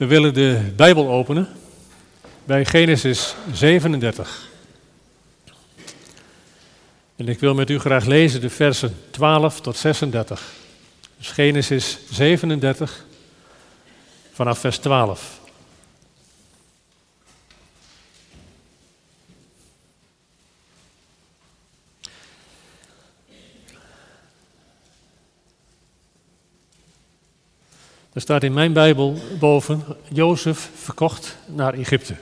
We willen de Bijbel openen bij Genesis 37. En ik wil met u graag lezen de versen 12 tot 36. Dus Genesis 37 vanaf vers 12. Er staat in mijn Bijbel boven, Jozef verkocht naar Egypte.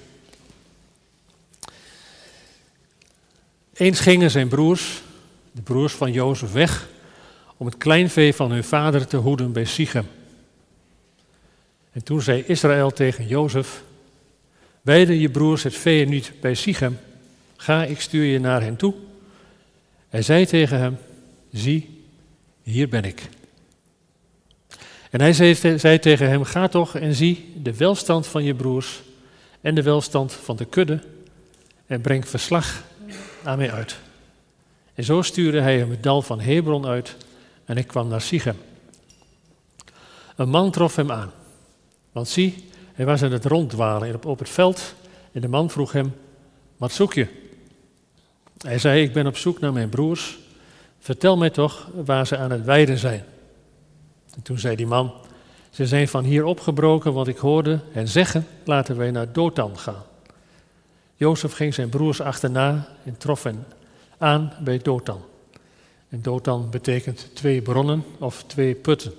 Eens gingen zijn broers, de broers van Jozef, weg om het kleinvee van hun vader te hoeden bij Sichem. En toen zei Israël tegen Jozef, weiden je broers het vee niet bij Sichem, ga, ik stuur je naar hen toe. Hij zei tegen hem, zie, hier ben ik. En hij zei tegen hem, ga toch en zie de welstand van je broers en de welstand van de kudde en breng verslag aan mij uit. En zo stuurde hij hem het dal van Hebron uit en ik kwam naar Sichem. Een man trof hem aan, want zie, hij was aan het ronddwalen op het veld en de man vroeg hem, wat zoek je? Hij zei, ik ben op zoek naar mijn broers, vertel mij toch waar ze aan het weiden zijn. En toen zei die man, ze zijn van hier opgebroken, want ik hoorde hen zeggen, laten wij naar Dothan gaan. Jozef ging zijn broers achterna en trof hen aan bij Dothan. En Dothan betekent 2 bronnen of 2 putten.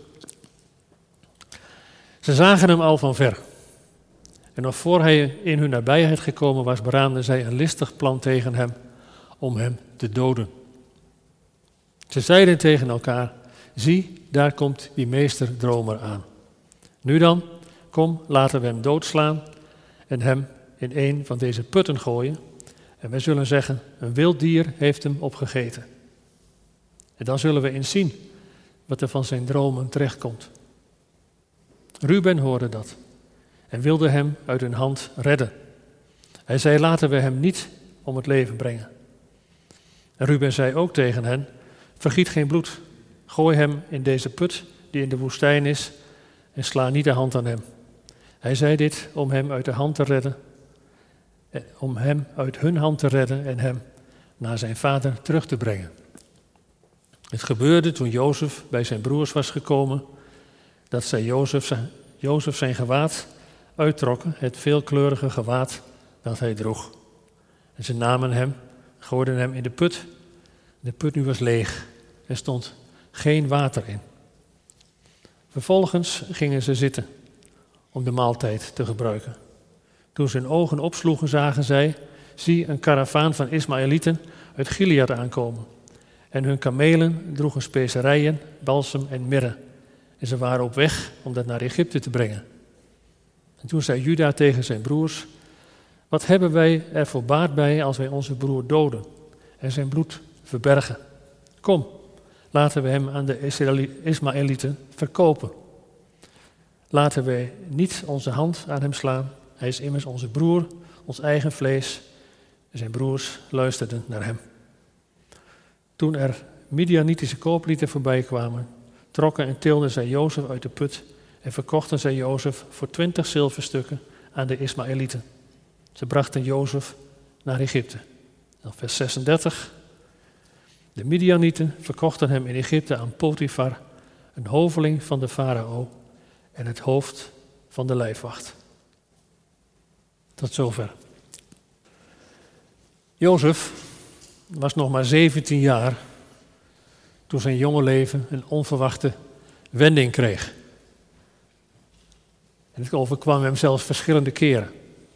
Ze zagen hem al van ver. En nog voor hij in hun nabijheid gekomen was, beraamden zij een listig plan tegen hem om hem te doden. Ze zeiden tegen elkaar, zie, daar komt die meesterdromer aan. Nu dan, kom, laten we hem doodslaan en hem in een van deze putten gooien. En wij zullen zeggen, een wild dier heeft hem opgegeten. En dan zullen we eens zien wat er van zijn dromen terechtkomt. Ruben hoorde dat en wilde hem uit hun hand redden. Hij zei, laten we hem niet om het leven brengen. En Ruben zei ook tegen hen, vergiet geen bloed. Gooi hem in deze put die in de woestijn is en sla niet de hand aan hem. Hij zei dit om hem uit de hand te redden, om hem uit hun hand te redden en hem naar zijn vader terug te brengen. Het gebeurde toen Jozef bij zijn broers was gekomen, dat zij Jozef zijn gewaad uittrokken, het veelkleurige gewaad dat hij droeg. En ze namen hem, gooiden hem in de put. De put nu was leeg, er stond geen water in. Vervolgens gingen ze zitten om de maaltijd te gebruiken. Toen ze hun ogen opsloegen, zagen zij, zie, een karavaan van Ismaëlieten uit Gilead aankomen. En hun kamelen droegen specerijen, balsem en mirre. En ze waren op weg om dat naar Egypte te brengen. En toen zei Juda tegen zijn broers, wat hebben wij er voor baat bij als wij onze broer doden en zijn bloed verbergen? Kom, laten we hem aan de Ismaëlieten verkopen. Laten wij niet onze hand aan hem slaan. Hij is immers onze broer, ons eigen vlees. En zijn broers luisterden naar hem. Toen er Midianitische kooplieden voorbij kwamen, trokken en tilden zij Jozef uit de put en verkochten zij Jozef voor 20 zilverstukken aan de Ismaëlieten. Ze brachten Jozef naar Egypte. Dan vers 36. De Midianieten verkochten hem in Egypte aan Potifar, een hoveling van de farao en het hoofd van de lijfwacht. Tot zover. Jozef was nog maar 17 jaar toen zijn jonge leven een onverwachte wending kreeg. En het overkwam hem zelfs verschillende keren.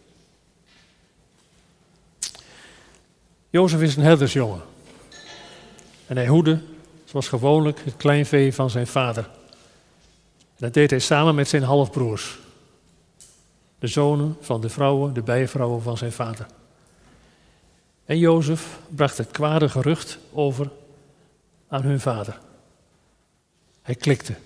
Jozef is een herdersjongen. En hij hoedde, zoals gewoonlijk, het kleinvee van zijn vader. En dat deed hij samen met zijn halfbroers. De zonen van de vrouwen, de bijvrouwen van zijn vader. En Jozef bracht het kwade gerucht over aan hun vader. Hij klikte.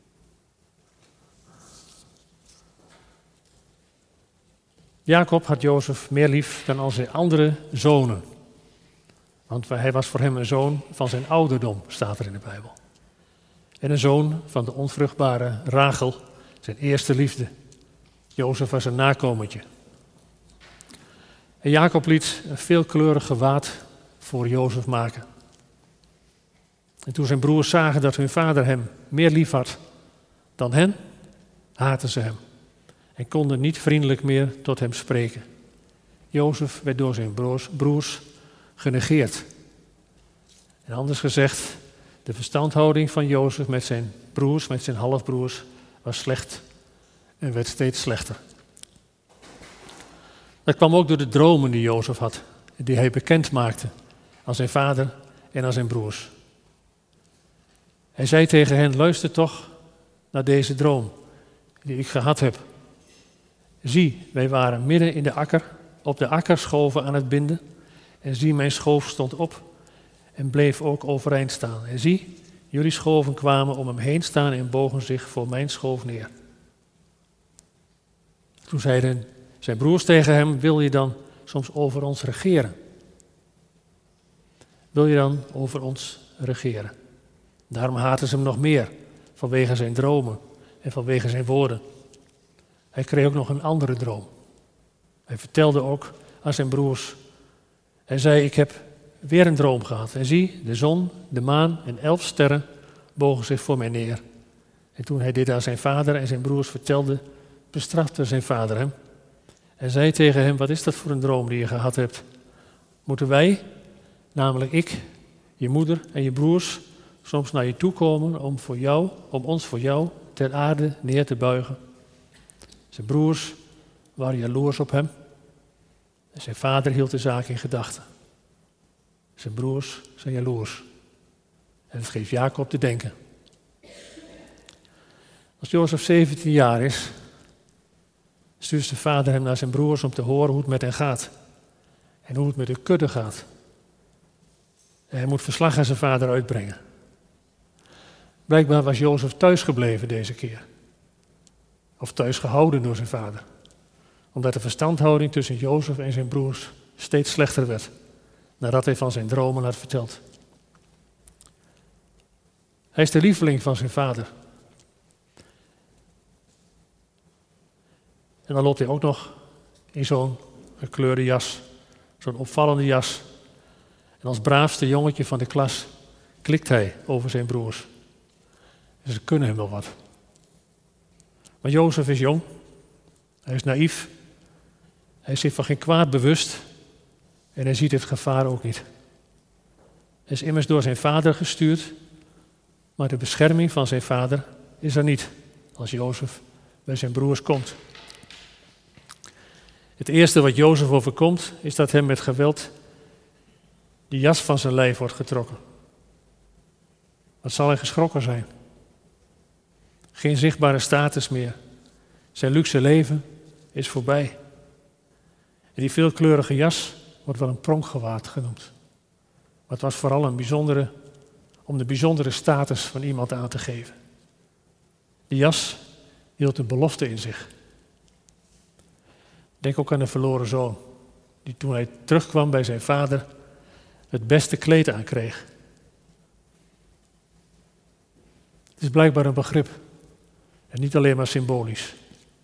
Jacob had Jozef meer lief dan al zijn andere zonen. Want hij was voor hem een zoon van zijn ouderdom, staat er in de Bijbel. En een zoon van de onvruchtbare Rachel, zijn eerste liefde. Jozef was een nakomertje. En Jacob liet een veelkleurig gewaad voor Jozef maken. En toen zijn broers zagen dat hun vader hem meer lief had dan hen, haatten ze hem en konden niet vriendelijk meer tot hem spreken. Jozef werd door zijn broers genegeerd. En anders gezegd, de verstandhouding van Jozef met zijn broers, met zijn halfbroers, was slecht en werd steeds slechter. Dat kwam ook door de dromen die Jozef had, die hij bekend maakte aan zijn vader en aan zijn broers. Hij zei tegen hen, luister toch naar deze droom die ik gehad heb. Zie, wij waren midden in de akker, op de akker schoven aan het binden. En zie, mijn schoof stond op en bleef ook overeind staan. En zie, jullie schoven kwamen om hem heen staan en bogen zich voor mijn schoof neer. Toen zeiden zijn broers tegen hem, wil je dan soms over ons regeren? Wil je dan over ons regeren? Daarom haatten ze hem nog meer, vanwege zijn dromen en vanwege zijn woorden. Hij kreeg ook nog een andere droom. Hij vertelde ook aan zijn broers. Hij zei, ik heb weer een droom gehad. En zie, de zon, de maan en 11 sterren bogen zich voor mij neer. En toen hij dit aan zijn vader en zijn broers vertelde, bestrafte zijn vader hem. En zei tegen hem, wat is dat voor een droom die je gehad hebt? Moeten wij, namelijk ik, je moeder en je broers, soms naar je toe komen om ons voor jou ter aarde neer te buigen? Zijn broers waren jaloers op hem en zijn vader hield de zaak in gedachten. Zijn broers zijn jaloers en het geeft Jacob te denken. Als Jozef 17 jaar is, stuurt zijn vader hem naar zijn broers om te horen hoe het met hen gaat en hoe het met de kudde gaat. En hij moet verslag aan zijn vader uitbrengen. Blijkbaar was Jozef thuis gebleven deze keer. Of thuis gehouden door zijn vader. Omdat de verstandhouding tussen Jozef en zijn broers steeds slechter werd. Nadat hij van zijn dromen had verteld. Hij is de lieveling van zijn vader. En dan loopt hij ook nog in zo'n gekleurde jas. Zo'n opvallende jas. En als braafste jongetje van de klas klikt hij over zijn broers. En ze kunnen hem wel wat. Maar Jozef is jong. Hij is naïef. Hij is zich van geen kwaad bewust. En hij ziet het gevaar ook niet. Hij is immers door zijn vader gestuurd. Maar de bescherming van zijn vader is er niet. Als Jozef bij zijn broers komt. Het eerste wat Jozef overkomt is dat hem met geweld die jas van zijn lijf wordt getrokken. Wat zal hij geschrokken zijn? Geen zichtbare status meer. Zijn luxe leven is voorbij. En die veelkleurige jas wordt wel een pronkgewaad genoemd. Maar het was vooral om de bijzondere status van iemand aan te geven. Die jas hield een belofte in zich. Denk ook aan de verloren zoon, die toen hij terugkwam bij zijn vader het beste kleed aankreeg. Het is blijkbaar een begrip en niet alleen maar symbolisch.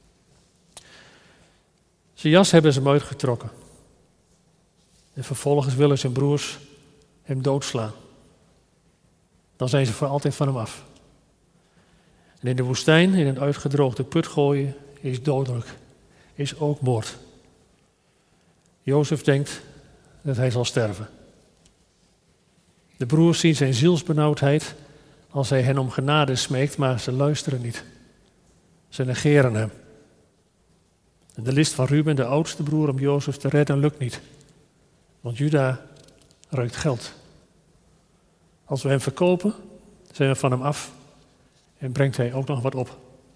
Zijn jas hebben ze hem uitgetrokken. En vervolgens willen zijn broers hem doodslaan. Dan zijn ze voor altijd van hem af. En in de woestijn, in een uitgedroogde put gooien, is dodelijk. Is ook moord. Jozef denkt dat hij zal sterven. De broers zien zijn zielsbenauwdheid als hij hen om genade smeekt, maar ze luisteren niet. Ze negeren hem. En de list van Ruben, de oudste broer, om Jozef te redden, lukt niet. Want Juda ruikt geld. Als we hem verkopen, zijn we van hem af en brengt hij ook nog wat op.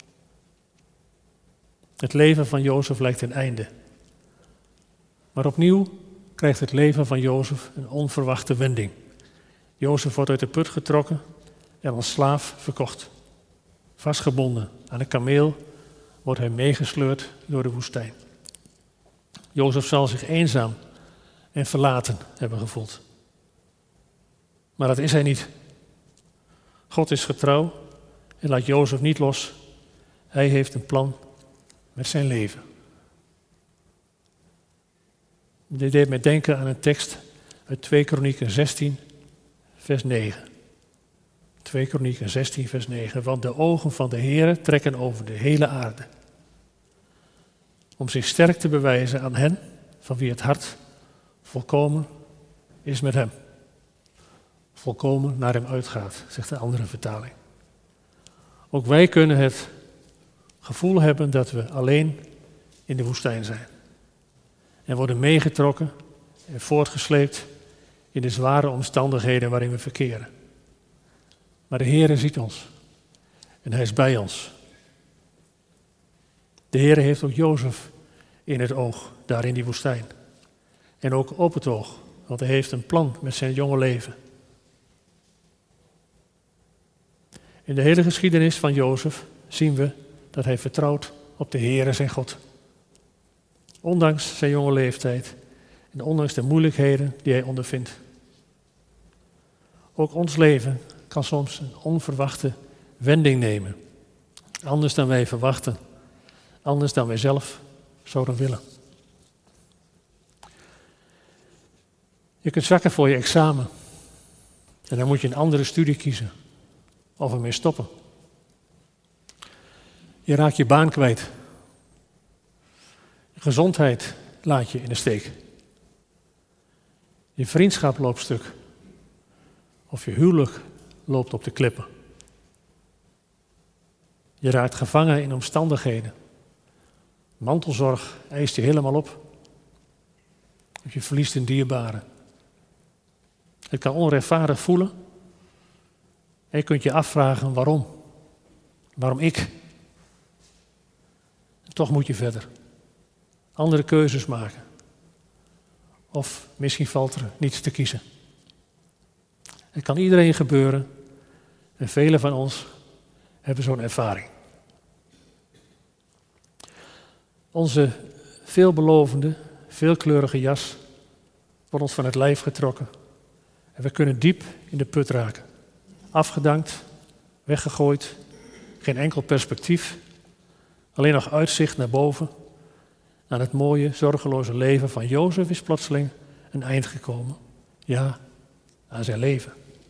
Het leven van Jozef lijkt een einde. Maar opnieuw krijgt het leven van Jozef een onverwachte wending. Jozef wordt uit de put getrokken en als slaaf verkocht. Vastgebonden aan een kameel wordt hij meegesleurd door de woestijn. Jozef zal zich eenzaam en verlaten hebben gevoeld. Maar dat is hij niet. God is getrouw en laat Jozef niet los. Hij heeft een plan met zijn leven. Dit deed me denken aan een tekst uit 2 Kronieken 16, vers 9. 2 Kronieken 16, vers 9. Want de ogen van de Heere trekken over de hele aarde, om zich sterk te bewijzen aan hen van wie het hart volkomen is met hem. Volkomen naar hem uitgaat, zegt de andere vertaling. Ook wij kunnen het gevoel hebben dat we alleen in de woestijn zijn. En worden meegetrokken en voortgesleept in de zware omstandigheden waarin we verkeren. Maar de Heere ziet ons en hij is bij ons. De Heere heeft ook Jozef in het oog, daar in die woestijn. En ook op het oog, want hij heeft een plan met zijn jonge leven. In de hele geschiedenis van Jozef zien we dat hij vertrouwt op de Heere zijn God. Ondanks zijn jonge leeftijd en ondanks de moeilijkheden die hij ondervindt. Ook ons leven kan soms een onverwachte wending nemen. Anders dan wij verwachten. Anders dan wij zelf zouden willen. Je kunt zakken voor je examen. En dan moet je een andere studie kiezen. Of ermee stoppen. Je raakt je baan kwijt. Je gezondheid laat je in de steek. Je vriendschap loopt stuk. Of je huwelijk loopt op de klippen. Je raakt gevangen in omstandigheden. Mantelzorg eist je helemaal op. Of je verliest een dierbare. Het kan onrechtvaardig voelen. En je kunt je afvragen waarom. Waarom ik? En toch moet je verder. Andere keuzes maken. Of misschien valt er niets te kiezen. Het kan iedereen gebeuren. En velen van ons hebben zo'n ervaring. Onze veelbelovende, veelkleurige jas wordt ons van het lijf getrokken. En we kunnen diep in de put raken. Afgedankt, weggegooid, geen enkel perspectief. Alleen nog uitzicht naar boven. Aan het mooie, zorgeloze leven van Jozef is plotseling een eind gekomen. Ja, aan zijn leven.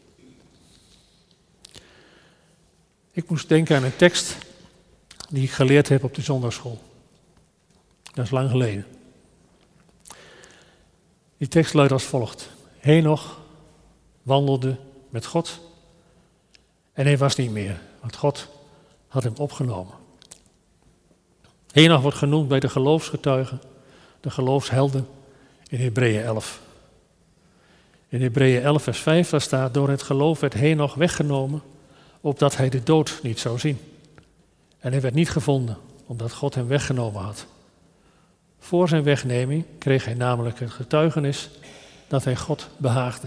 Ik moest denken aan een tekst die ik geleerd heb op de zondagschool. Dat is lang geleden. Die tekst luidt als volgt. Henoch wandelde met God en hij was niet meer, want God had hem opgenomen. Henoch wordt genoemd bij de geloofsgetuigen, de geloofshelden in Hebreeën 11. In Hebreeën 11 vers 5 daar staat, door het geloof werd Henoch weggenomen, opdat hij de dood niet zou zien. En hij werd niet gevonden, omdat God hem weggenomen had. Voor zijn wegneming kreeg hij namelijk het getuigenis dat hij God behaagde.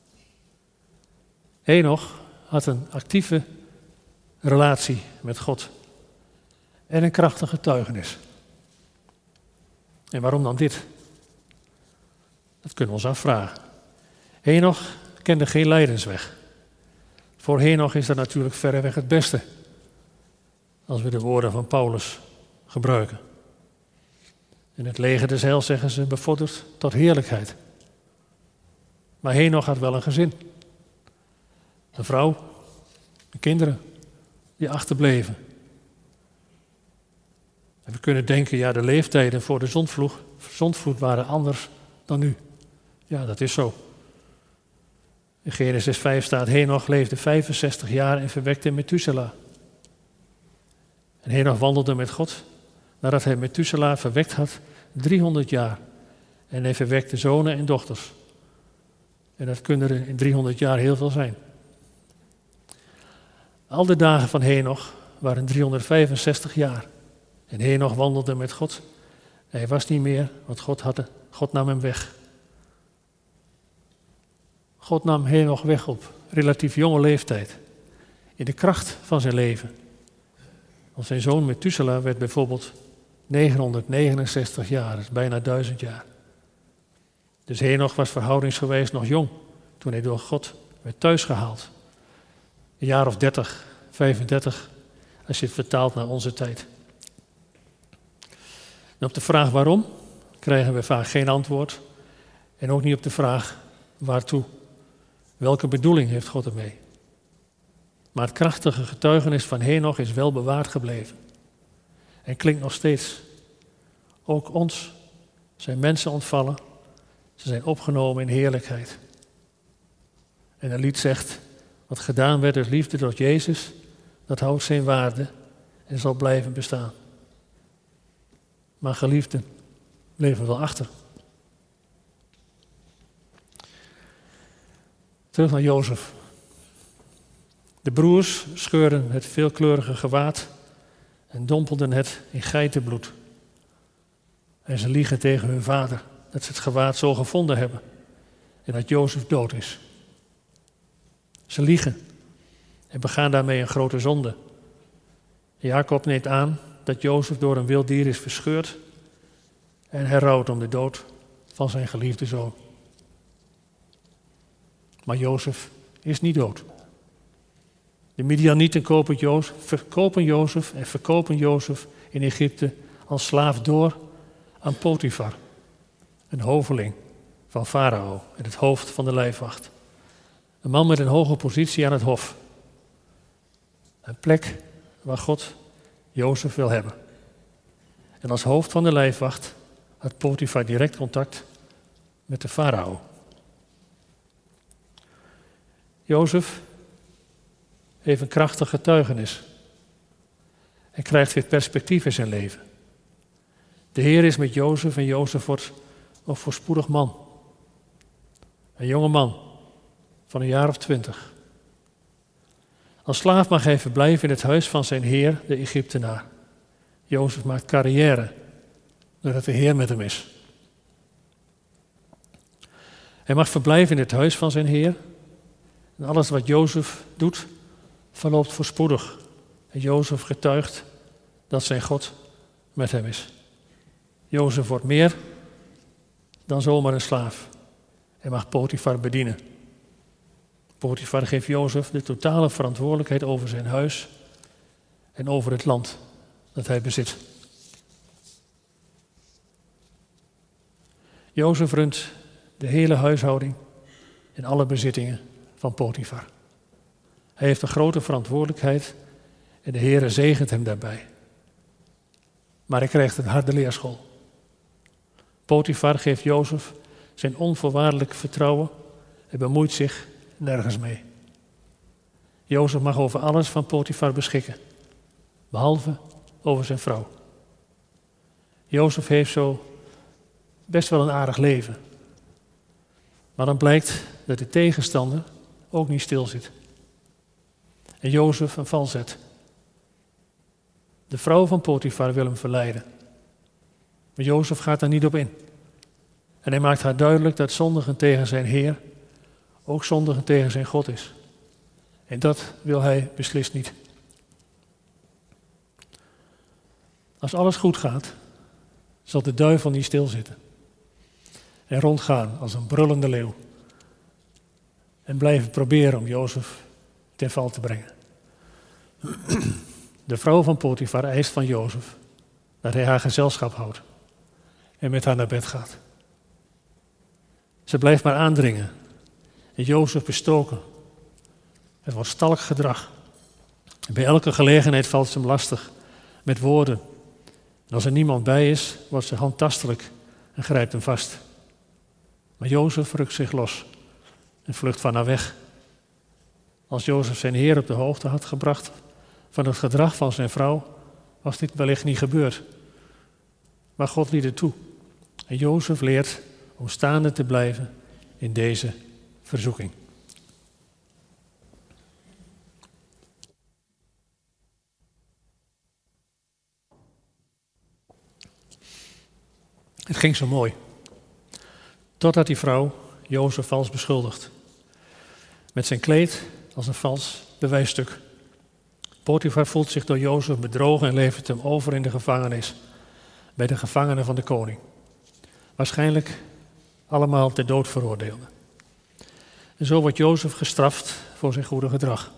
Henoch had een actieve relatie met God en een krachtig getuigenis. En waarom dan dit? Dat kunnen we ons afvragen. Henoch kende geen lijdensweg. Voor Henoch is dat natuurlijk verreweg het beste, als we de woorden van Paulus gebruiken. In het leger des heils zeggen ze bevorderd tot heerlijkheid. Maar Henoch had wel een gezin. Een vrouw, en kinderen die achterbleven. En we kunnen denken, ja, de leeftijden voor de zondvloed waren anders dan nu. Ja, dat is zo. In Genesis 5 staat, Henoch leefde 65 jaar en verwekte Methusela. En Henoch wandelde met God, nadat hij Methusela verwekt had, 300 jaar. En hij verwekte zonen en dochters. En dat kunnen er in 300 jaar heel veel zijn. Al de dagen van Henoch waren 365 jaar. En Henoch wandelde met God. Hij was niet meer, want God nam hem weg. God nam Henoch weg op relatief jonge leeftijd. In de kracht van zijn leven. Want zijn zoon Methusela werd bijvoorbeeld 969 jaar, dat is bijna 1000 jaar. Dus Henoch was verhoudingsgewijs nog jong toen hij door God werd thuisgehaald. Een jaar of 30, 35, als je het vertaalt naar onze tijd. En op de vraag waarom krijgen we vaak geen antwoord. En ook niet op de vraag waartoe. Welke bedoeling heeft God ermee? Maar het krachtige getuigenis van Henoch is wel bewaard gebleven. En klinkt nog steeds. Ook ons zijn mensen ontvallen. Ze zijn opgenomen in heerlijkheid. En het lied zegt, wat gedaan werd uit liefde tot Jezus, dat houdt zijn waarde en zal blijven bestaan. Maar geliefden bleven wel achter. Terug naar Jozef. De broers scheurden het veelkleurige gewaad en dompelden het in geitenbloed. En ze liegen tegen hun vader dat ze het gewaad zo gevonden hebben en dat Jozef dood is. Ze liegen en begaan daarmee een grote zonde. Jacob neemt aan dat Jozef door een wild dier is verscheurd en hij rouwt om de dood van zijn geliefde zoon. Maar Jozef is niet dood. De Midianieten verkopen Jozef in Egypte als slaaf door aan Potifar, een hoveling van Farao en het hoofd van de lijfwacht. Een man met een hoge positie aan het hof. Een plek waar God Jozef wil hebben. En als hoofd van de lijfwacht had Potifar direct contact met de Farao. Jozef heeft een krachtig getuigenis en krijgt weer perspectief in zijn leven. De Heer is met Jozef en Jozef wordt een voorspoedig man. Een jonge man van een jaar of 20. Als slaaf mag hij verblijven in het huis van zijn heer, de Egyptenaar. Jozef maakt carrière doordat de Heer met hem is. Hij mag verblijven in het huis van zijn heer. En alles wat Jozef doet, verloopt voorspoedig. En Jozef getuigt dat zijn God met hem is. Jozef wordt meer dan zomaar een slaaf. Hij mag Potifar bedienen. Potifar geeft Jozef de totale verantwoordelijkheid over zijn huis en over het land dat hij bezit. Jozef runt de hele huishouding en alle bezittingen van Potifar. Hij heeft een grote verantwoordelijkheid en de Heere zegent hem daarbij. Maar hij krijgt een harde leerschool. Potifar geeft Jozef zijn onvoorwaardelijk vertrouwen en bemoeit zich nergens mee. Jozef mag over alles van Potifar beschikken, behalve over zijn vrouw. Jozef heeft zo best wel een aardig leven. Maar dan blijkt dat de tegenstander ook niet stil zit. En Jozef een val zet. De vrouw van Potifar wil hem verleiden. Maar Jozef gaat daar niet op in. En hij maakt haar duidelijk dat zondigen tegen zijn Heer ook zondigen tegen zijn God is. En dat wil hij beslist niet. Als alles goed gaat, zal de duivel niet stilzitten. En rondgaan als een brullende leeuw. En blijven proberen om Jozef ten val te brengen. De vrouw van Potifar eist van Jozef dat hij haar gezelschap houdt. En met haar naar bed gaat. Ze blijft maar aandringen. En Jozef bestoken. Het wordt stalk gedrag. En bij elke gelegenheid valt ze hem lastig. Met woorden. En als er niemand bij is, wordt ze handtastelijk en grijpt hem vast. Maar Jozef rukt zich los en vlucht van haar weg. Als Jozef zijn Heer op de hoogte had gebracht van het gedrag van zijn vrouw, was dit wellicht niet gebeurd. Maar God liet het toe. En Jozef leert om staande te blijven in deze verzoeking. Het ging zo mooi. Totdat die vrouw Jozef vals beschuldigt. Met zijn kleed als een vals bewijsstuk. Potifar voelt zich door Jozef bedrogen en levert hem over in de gevangenis. Bij de gevangenen van de koning. Waarschijnlijk allemaal ter dood veroordeelden. En zo wordt Jozef gestraft voor zijn goede gedrag.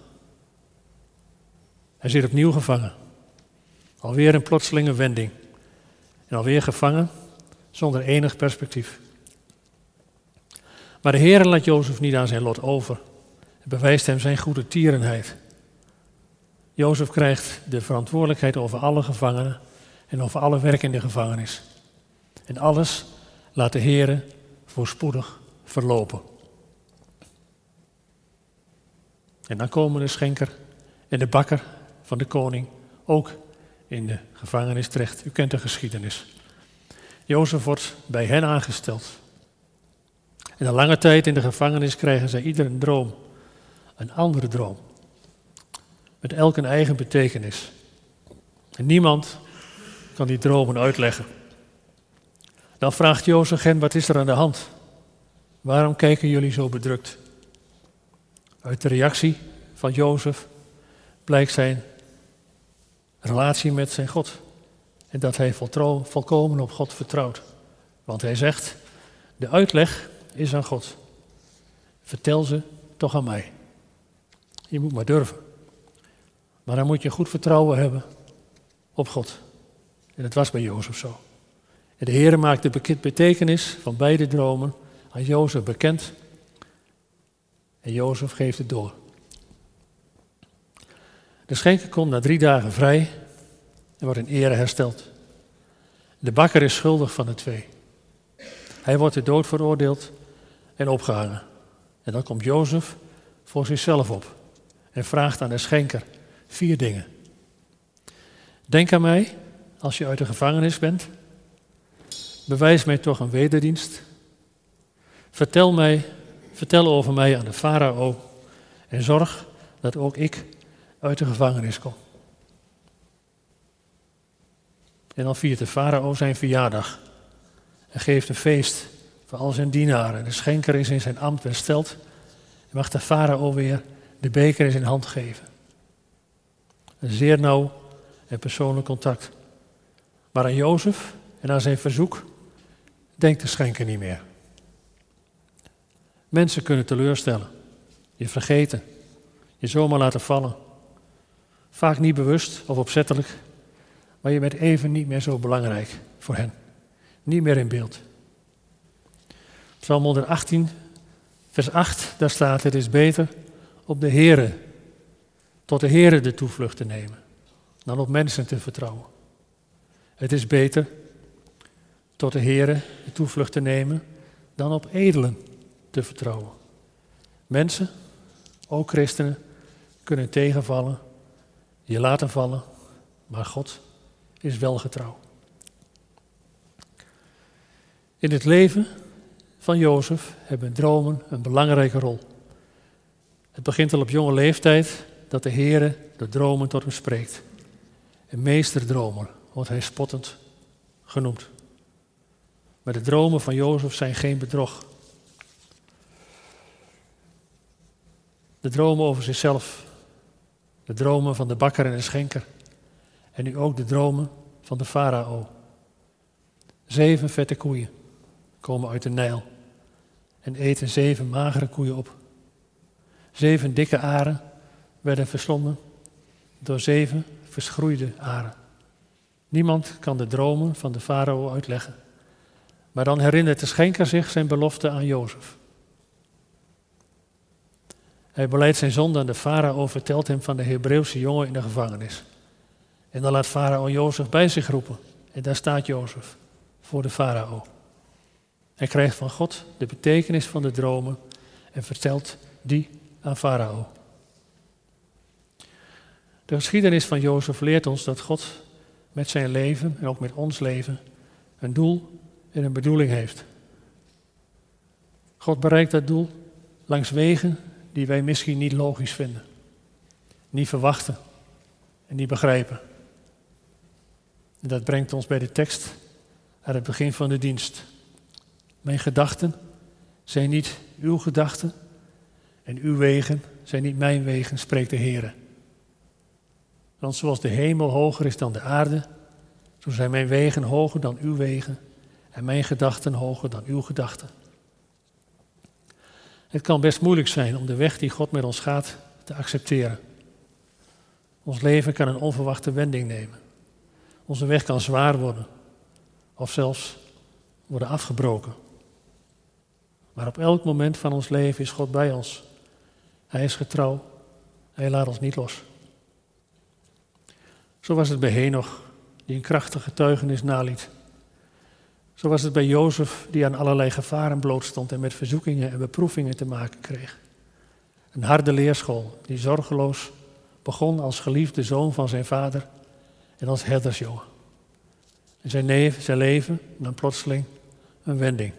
Hij zit opnieuw gevangen. Alweer een plotselinge wending. En alweer gevangen, zonder enig perspectief. Maar de Heer laat Jozef niet aan zijn lot over. Het bewijst hem zijn goede tierenheid. Jozef krijgt de verantwoordelijkheid over alle gevangenen en over alle werk in de gevangenis. En alles laat de Heer voorspoedig verlopen. En dan komen de schenker en de bakker van de koning ook in de gevangenis terecht. U kent de geschiedenis. Jozef wordt bij hen aangesteld. En een lange tijd in de gevangenis krijgen zij ieder een droom. Een andere droom. Met elk een eigen betekenis. En niemand kan die dromen uitleggen. Dan vraagt Jozef hen, wat is er aan de hand? Waarom kijken jullie zo bedrukt? Uit de reactie van Jozef blijkt zijn relatie met zijn God. En dat hij volkomen op God vertrouwt. Want hij zegt, de uitleg is aan God. Vertel ze toch aan mij. Je moet maar durven. Maar dan moet je goed vertrouwen hebben op God. En dat was bij Jozef zo. En de Heer maakt de betekenis van beide dromen aan Jozef bekend. En Jozef geeft het door. De schenker komt na 3 dagen vrij en wordt in ere hersteld. De bakker is schuldig van de 2. Hij wordt ter dood veroordeeld en opgehangen. En dan komt Jozef voor zichzelf op en vraagt aan de schenker 4 dingen. Denk aan mij als je uit de gevangenis bent. Bewijs mij toch een wederdienst. Vertel over mij aan de farao en zorg dat ook ik uit de gevangenis kom. En dan viert de farao zijn verjaardag en geeft een feest voor al zijn dienaren. De schenker is in zijn ambt hersteld en mag de farao weer de beker in zijn hand geven. Een zeer nauw en persoonlijk contact. Maar aan Jozef en aan zijn verzoek denkt de schenker niet meer. Mensen kunnen teleurstellen, je vergeten, je zomaar laten vallen. Vaak niet bewust of opzettelijk, maar je bent even niet meer zo belangrijk voor hen. Niet meer in beeld. Psalm 118, vers 8, daar staat, het is beter op de Heere, tot de Heere de toevlucht te nemen, dan op mensen te vertrouwen. Het is beter tot de Heere de toevlucht te nemen, dan op edelen te vertrouwen. Mensen, ook christenen, kunnen tegenvallen, je laten vallen, maar God is wel getrouw. In het leven van Jozef hebben dromen een belangrijke rol. Het begint al op jonge leeftijd dat de Heere de dromen tot hem spreekt. Een meesterdromer wordt hij spottend genoemd. Maar de dromen van Jozef zijn geen bedrog. De dromen over zichzelf, de dromen van de bakker en de schenker en nu ook de dromen van de farao. 7 vette koeien komen uit de Nijl en eten 7 magere koeien op. 7 dikke aren werden verslonden door 7 verschroeide aren. Niemand kan de dromen van de farao uitleggen. Maar dan herinnert de schenker zich zijn belofte aan Jozef. Hij belijdt zijn zonde aan de farao, vertelt hem van de Hebreeuwse jongen in de gevangenis. En dan laat farao Jozef bij zich roepen. En daar staat Jozef voor de farao. Hij krijgt van God de betekenis van de dromen en vertelt die aan farao. De geschiedenis van Jozef leert ons dat God met zijn leven en ook met ons leven een doel en een bedoeling heeft. God bereikt dat doel langs wegen die wij misschien niet logisch vinden, niet verwachten en niet begrijpen. En dat brengt ons bij de tekst aan het begin van de dienst. Mijn gedachten zijn niet uw gedachten en uw wegen zijn niet mijn wegen, spreekt de Heer. Want zoals de hemel hoger is dan de aarde, zo zijn mijn wegen hoger dan uw wegen en mijn gedachten hoger dan uw gedachten. Het kan best moeilijk zijn om de weg die God met ons gaat te accepteren. Ons leven kan een onverwachte wending nemen. Onze weg kan zwaar worden. of zelfs worden afgebroken. Maar op elk moment van ons leven is God bij ons. Hij is getrouw. Hij laat ons niet los. Zo was het bij Henoch, die een krachtige getuigenis naliet. Zo was het bij Jozef, die aan allerlei gevaren blootstond en met verzoekingen en beproevingen te maken kreeg. Een harde leerschool, die zorgeloos begon als geliefde zoon van zijn vader en als herdersjongen. En zijn leven nam plotseling een wending.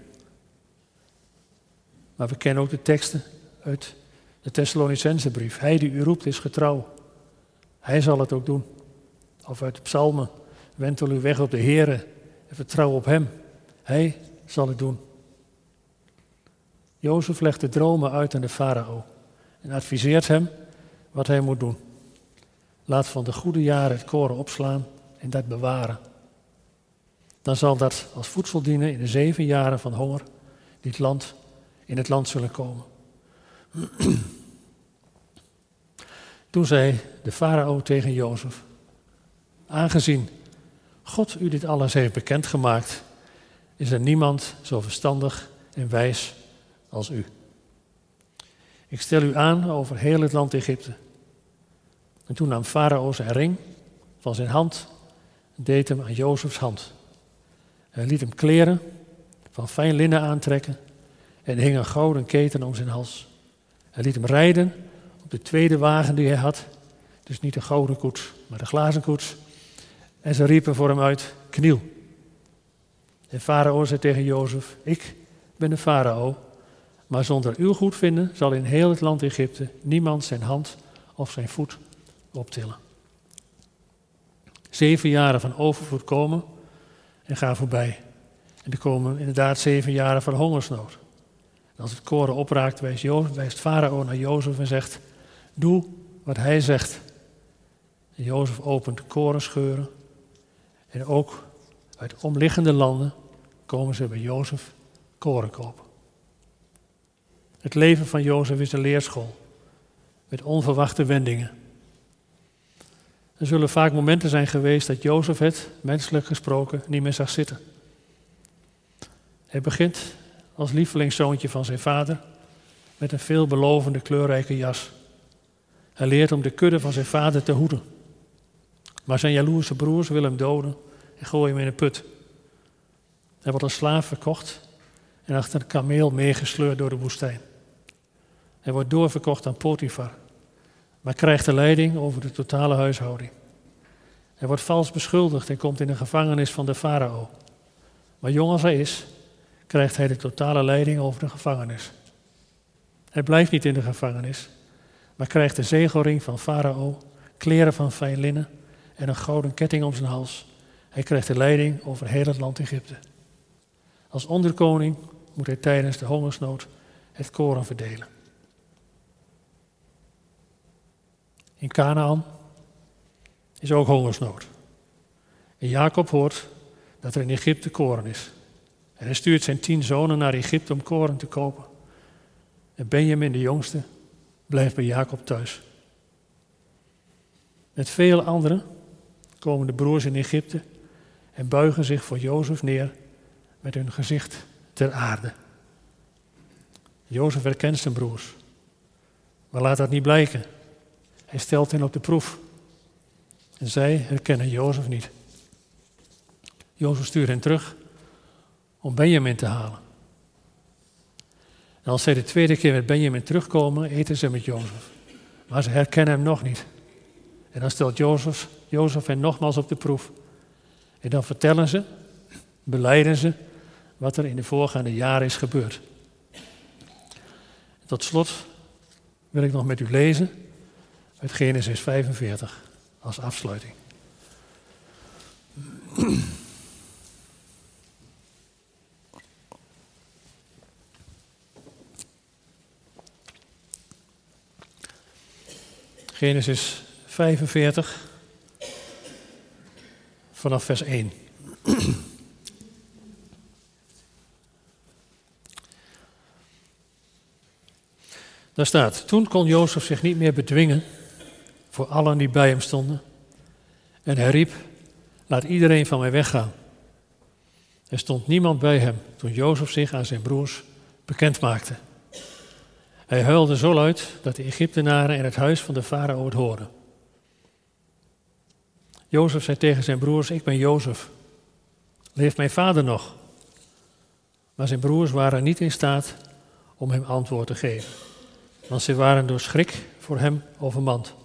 Maar we kennen ook de teksten uit de Thessalonicensebrief. Hij die u roept is getrouw. Hij zal het ook doen. Of uit de psalmen. Wentel uw weg op de Heere en vertrouw op hem. Hij zal het doen. Jozef legt de dromen uit aan de farao en adviseert hem wat hij moet doen. Laat van de goede jaren het koren opslaan en dat bewaren. Dan zal dat als voedsel dienen in de 7 jaren van honger die in het land zullen komen. Toen zei de farao tegen Jozef: aangezien God u dit alles heeft bekendgemaakt, is er niemand zo verstandig en wijs als u. Ik stel u aan over heel het land Egypte. En toen nam farao zijn ring van zijn hand en deed hem aan Jozefs hand. Hij liet hem kleren van fijn linnen aantrekken en hing een gouden keten om zijn hals. Hij liet hem rijden op de tweede wagen die hij had, dus niet de gouden koets, maar de glazen koets. En ze riepen voor hem uit: kniel. En farao zei tegen Jozef: ik ben de farao, maar zonder uw goedvinden zal in heel het land Egypte niemand zijn hand of zijn voet optillen. 7 jaren van overvloed komen en gaan voorbij. En er komen inderdaad 7 jaren van hongersnood. En als het koren opraakt, wijst farao naar Jozef en zegt: doe wat hij zegt. En Jozef opent korenscheuren. En ook uit omliggende landen komen ze bij Jozef koren kopen. Het leven van Jozef is een leerschool met onverwachte wendingen. Er zullen vaak momenten zijn geweest dat Jozef het, menselijk gesproken, niet meer zag zitten. Hij begint als lievelingszoontje van zijn vader met een veelbelovende kleurrijke jas. Hij leert om de kudde van zijn vader te hoeden. Maar zijn jaloerse broers willen hem doden en gooien hem in een put. Hij wordt als slaaf verkocht en achter een kameel meegesleurd door de woestijn. Hij wordt doorverkocht aan Potifar, maar krijgt de leiding over de totale huishouding. Hij wordt vals beschuldigd en komt in de gevangenis van de farao. Maar jong als hij is, krijgt hij de totale leiding over de gevangenis. Hij blijft niet in de gevangenis, maar krijgt de zegelring van farao, kleren van fijn linnen en een gouden ketting om zijn hals. Hij krijgt de leiding over heel het land Egypte. Als onderkoning moet hij tijdens de hongersnood het koren verdelen. In Kanaan is ook hongersnood. En Jacob hoort dat er in Egypte koren is. En hij stuurt zijn 10 zonen naar Egypte om koren te kopen. En Benjamin, de jongste, blijft bij Jacob thuis. Met vele anderen komen de broers in Egypte en buigen zich voor Jozef neer met hun gezicht ter aarde. Jozef herkent zijn broers, maar laat dat niet blijken. Hij stelt hen op de proef. En zij herkennen Jozef niet. Jozef stuurt hen terug om Benjamin te halen. En als zij de tweede keer met Benjamin terugkomen, eten ze met Jozef. Maar ze herkennen hem nog niet. En dan stelt Jozef hen nogmaals op de proef. En dan vertellen ze, belijden ze, wat er in de voorgaande jaren is gebeurd. En tot slot wil ik nog met u lezen uit Genesis 45 als afsluiting. Genesis 45 vanaf vers 1. Daar staat: toen kon Jozef zich niet meer bedwingen voor allen die bij hem stonden. En hij riep: laat iedereen van mij weggaan. Er stond niemand bij hem toen Jozef zich aan zijn broers bekend maakte. Hij huilde zo luid dat de Egyptenaren in het huis van de farao het hoorden. Jozef zei tegen zijn broers: ik ben Jozef. Leeft mijn vader nog? Maar zijn broers waren niet in staat om hem antwoord te geven, want ze waren door schrik voor hem overmand.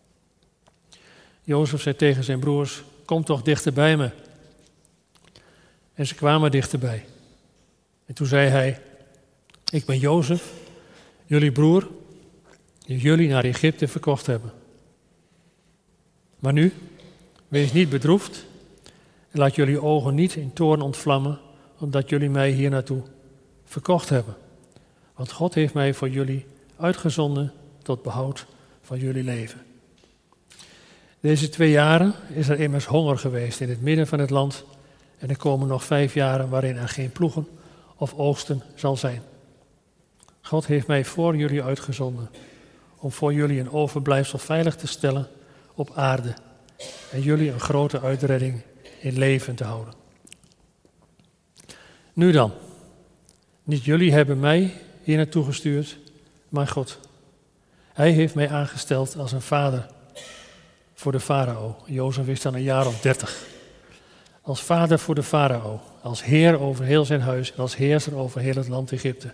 Jozef zei tegen zijn broers: kom toch dichter bij me. En ze kwamen dichterbij. En toen zei hij: ik ben Jozef, jullie broer, die jullie naar Egypte verkocht hebben. Maar nu, wees niet bedroefd en laat jullie ogen niet in toorn ontvlammen, omdat jullie mij hier naartoe verkocht hebben. Want God heeft mij voor jullie uitgezonden tot behoud van jullie leven. Deze 2 jaren is er immers honger geweest in het midden van het land en er komen nog 5 jaren waarin er geen ploegen of oogsten zal zijn. God heeft mij voor jullie uitgezonden om voor jullie een overblijfsel veilig te stellen op aarde en jullie een grote uitredding in leven te houden. Nu dan, niet jullie hebben mij hier naartoe gestuurd, maar God. Hij heeft mij aangesteld als een vader voor de farao. Jozef is dan een jaar of 30. Als vader voor de farao, als heer over heel zijn huis en als heerser over heel het land Egypte.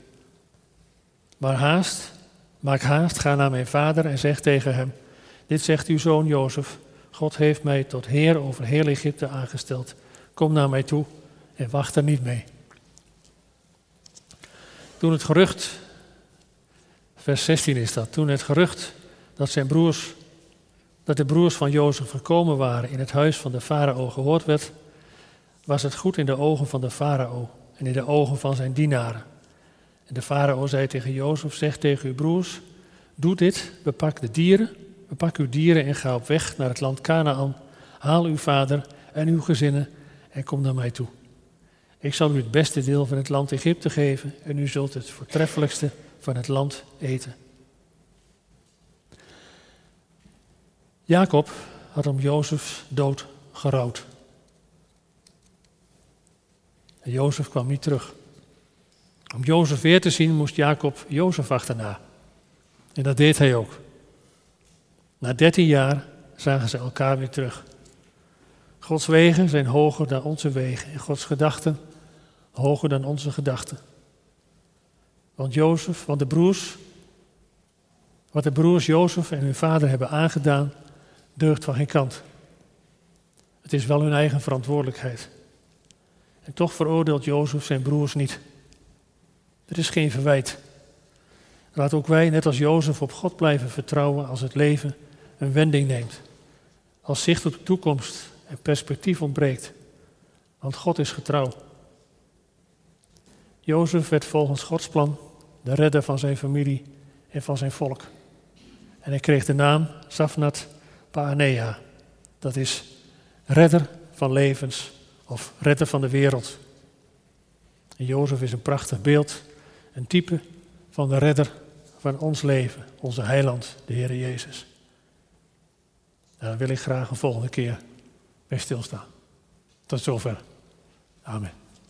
Maak haast, ga naar mijn vader en zeg tegen hem: dit zegt uw zoon Jozef, God heeft mij tot heer over heel Egypte aangesteld. Kom naar mij toe en wacht er niet mee. Toen het gerucht, vers 16 is dat, toen het gerucht dat de broers van Jozef gekomen waren in het huis van de farao gehoord werd, was het goed in de ogen van de farao en in de ogen van zijn dienaren. En de farao zei tegen Jozef: zeg tegen uw broers, doe dit, bepak uw dieren en ga op weg naar het land Kanaan. Haal uw vader en uw gezinnen en kom naar mij toe. Ik zal u het beste deel van het land Egypte geven en u zult het voortreffelijkste van het land eten. Jacob had om Jozefs dood gerouwd. En Jozef kwam niet terug. Om Jozef weer te zien moest Jacob Jozef achterna. En dat deed hij ook. Na 13 jaar zagen ze elkaar weer terug. Gods wegen zijn hoger dan onze wegen en Gods gedachten hoger dan onze gedachten. Wat de broers Jozef en hun vader hebben aangedaan, deugt van geen kant. Het is wel hun eigen verantwoordelijkheid. En toch veroordeelt Jozef zijn broers niet. Er is geen verwijt. Laat ook wij, net als Jozef, op God blijven vertrouwen als het leven een wending neemt. Als zicht op de toekomst en perspectief ontbreekt. Want God is getrouw. Jozef werd volgens Gods plan de redder van zijn familie en van zijn volk. En hij kreeg de naam Safnat Paanea. Dat is redder van levens of redder van de wereld. En Jozef is een prachtig beeld, een type van de redder van ons leven, onze heiland, de Heer Jezus. Daar wil ik graag een volgende keer bij stilstaan. Tot zover. Amen.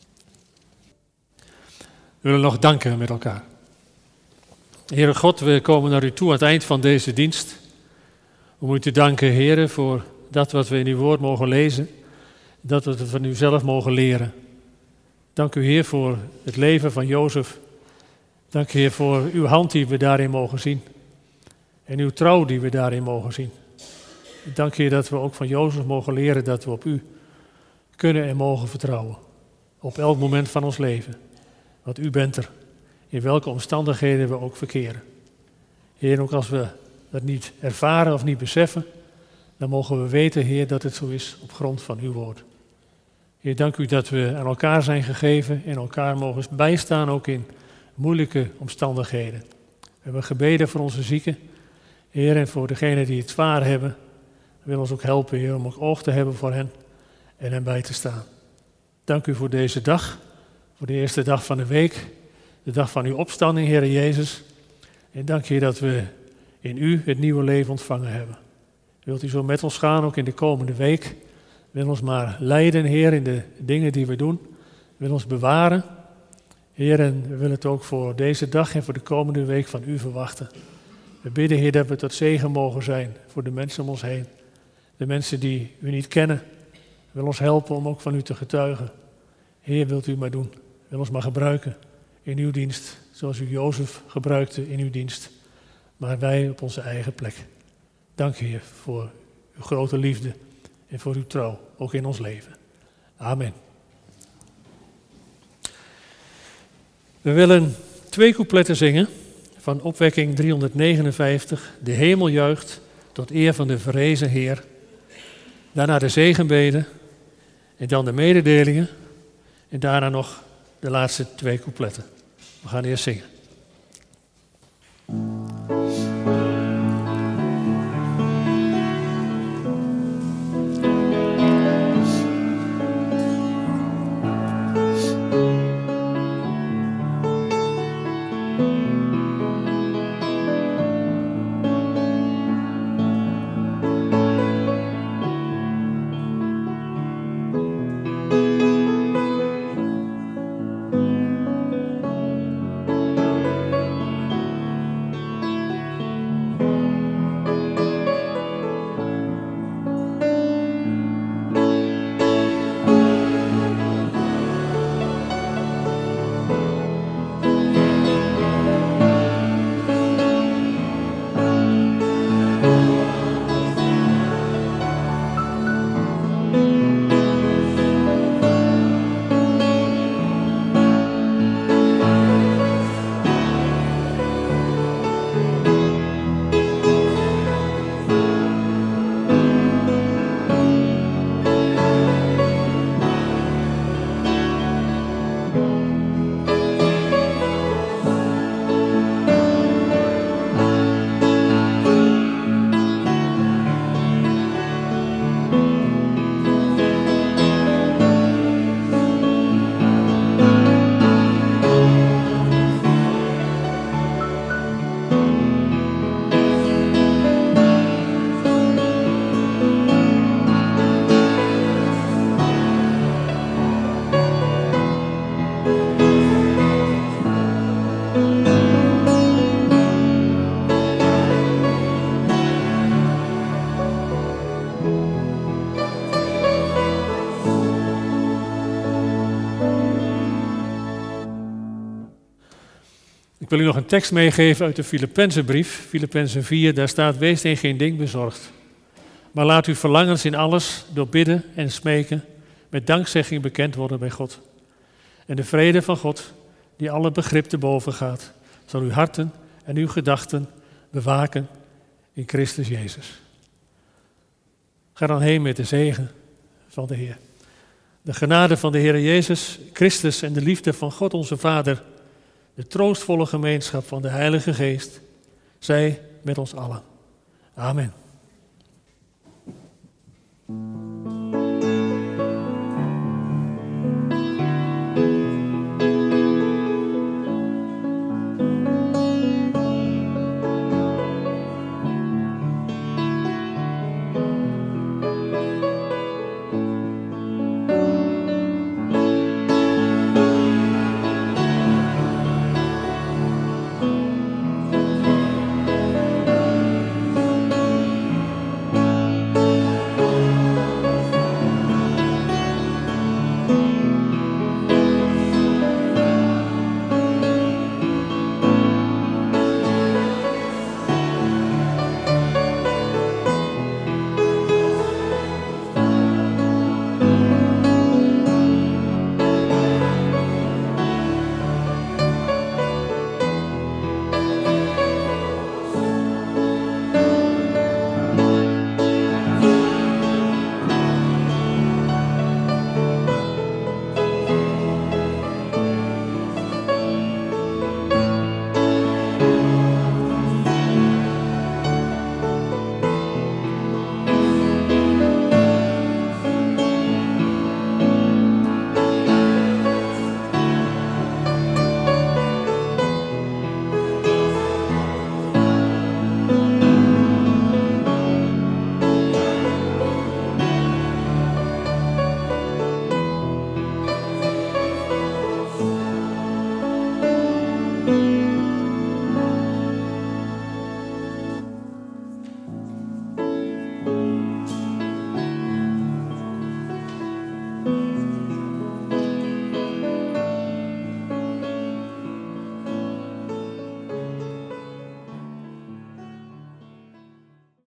We willen nog danken met elkaar. Heere God, we komen naar u toe aan het eind van deze dienst. Om u te danken, Heere, voor dat wat we in uw woord mogen lezen. Dat we het van u zelf mogen leren. Dank u, Heer, voor het leven van Jozef. Dank u, Heer, voor uw hand die we daarin mogen zien. En uw trouw die we daarin mogen zien. Dank u, Heer, dat we ook van Jozef mogen leren dat we op u kunnen en mogen vertrouwen. Op elk moment van ons leven. Want u bent er. In welke omstandigheden we ook verkeren. Heer, ook als we dat niet ervaren of niet beseffen, dan mogen we weten, Heer, dat het zo is op grond van uw woord. Heer, dank u dat we aan elkaar zijn gegeven en elkaar mogen bijstaan, ook in moeilijke omstandigheden. We hebben gebeden voor onze zieken, Heer, en voor degenen die het zwaar hebben. We willen ons ook helpen, Heer, om ook oog te hebben voor hen en hen bij te staan. Dank u voor deze dag, voor de eerste dag van de week, de dag van uw opstanding, Heer Jezus. En dank je dat we in u het nieuwe leven ontvangen hebben. Wilt u zo met ons gaan, ook in de komende week? Wil ons maar leiden, Heer, in de dingen die we doen. wil ons bewaren. Heer, en we willen het ook voor deze dag en voor de komende week van u verwachten. We bidden, Heer, dat we tot zegen mogen zijn voor de mensen om ons heen. De mensen die u niet kennen. Wil ons helpen om ook van u te getuigen. Heer, wilt u maar doen. Wil ons maar gebruiken in uw dienst. Zoals u Jozef gebruikte in uw dienst. Maar wij op onze eigen plek. Dank, Heer, voor uw grote liefde en voor uw trouw, ook in ons leven. Amen. We willen 2 coupletten zingen van opwekking 359. De hemel juicht tot eer van de verrezen Heer. Daarna de zegenbeden en dan de mededelingen. En daarna nog de laatste 2 coupletten. We gaan eerst zingen. Ik wil u nog een tekst meegeven uit de Filippenzenbrief, Filippenzen 4, daar staat: wees in geen ding bezorgd. Maar laat uw verlangens in alles door bidden en smeken met dankzegging bekend worden bij God. En de vrede van God, die alle begrip te boven gaat, zal uw harten en uw gedachten bewaken in Christus Jezus. Ga dan heen met de zegen van de Heer. De genade van de Heer Jezus Christus en de liefde van God onze Vader, de troostvolle gemeenschap van de Heilige Geest, zij met ons allen. Amen.